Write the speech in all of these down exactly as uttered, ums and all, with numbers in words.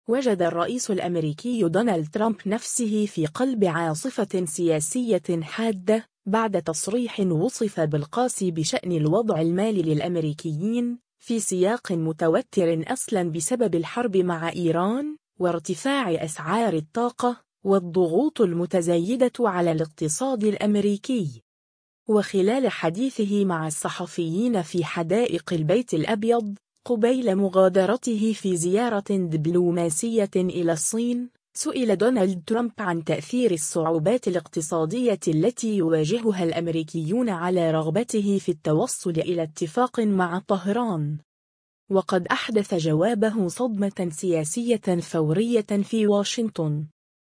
وجد الرئيس الأمريكي دونالد ترامب نفسه في قلب عاصفة سياسية حادة بعد تصريح وصف بالقاسي بشأن الوضع المالي للأمريكيين في سياق متوتر أصلا بسبب الحرب مع إيران وارتفاع أسعار الطاقة والضغوط المتزايدة على الاقتصاد الأمريكي. وخلال حديثه مع الصحفيين في حدائق البيت الأبيض قبيل مغادرته في زيارة دبلوماسية إلى الصين، سئل دونالد ترامب عن تأثير الصعوبات الاقتصادية التي يواجهها الأمريكيون على رغبته في التوصل إلى اتفاق مع طهران. وقد أحدث جوابه صدمة سياسية فورية في واشنطن.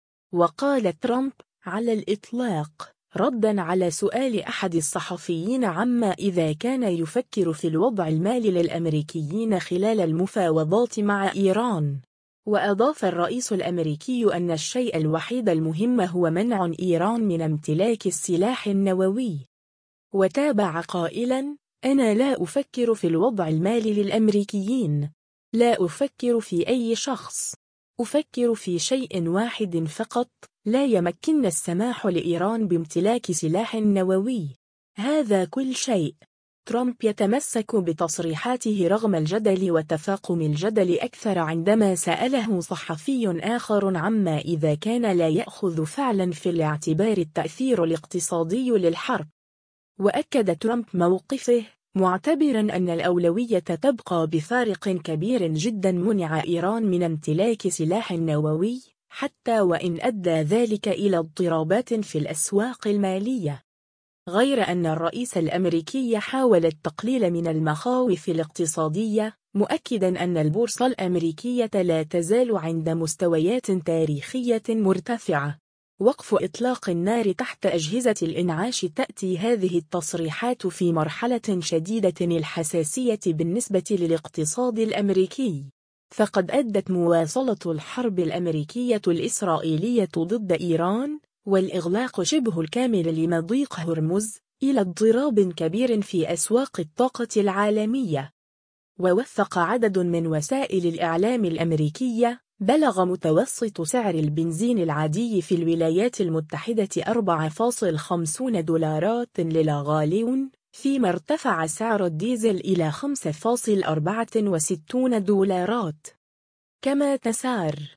وقال ترامب على الإطلاق رداً على سؤال أحد الصحفيين عما إذا كان يفكر في الوضع المالي للأمريكيين خلال المفاوضات مع إيران. وأضاف الرئيس الأمريكي أن الشيء الوحيد المهم هو منع إيران من امتلاك السلاح النووي. وتابع قائلاً: أنا لا أفكر في الوضع المالي للأمريكيين، لا أفكر في أي شخص، أفكر في شيء واحد فقط: لا يمكن السماح لإيران بامتلاك سلاح نووي. هذا كل شيء. ترامب يتمسك بتصريحاته رغم الجدل وتفاقم الجدل أكثر عندما سأله صحفي آخر عما إذا كان لا يأخذ فعلا في الاعتبار التأثير الاقتصادي للحرب. وأكد ترامب موقفه معتبرا أن الأولوية تبقى بفارق كبير جدا منع إيران من امتلاك سلاح نووي حتى وإن أدى ذلك إلى اضطرابات في الأسواق المالية. غير أن الرئيس الأمريكي حاول التقليل من المخاوف الاقتصادية، مؤكدا أن البورصة الأمريكية لا تزال عند مستويات تاريخية مرتفعة. وقف إطلاق النار تحت أجهزة الإنعاش. تأتي هذه التصريحات في مرحلة شديدة الحساسية بالنسبة للاقتصاد الأمريكي، فقد أدت مواصلة الحرب الأمريكية الإسرائيلية ضد إيران والإغلاق شبه الكامل لمضيق هرمز إلى اضطراب كبير في أسواق الطاقة العالمية. ووثق عدد من وسائل الإعلام الأمريكية بلغ متوسط سعر البنزين العادي في الولايات المتحدة أربعة فاصلة خمسين دولارات للغاليون، فيما ارتفع سعر الديزل إلى خمسة فاصلة أربعة وستين دولارات. كما تسار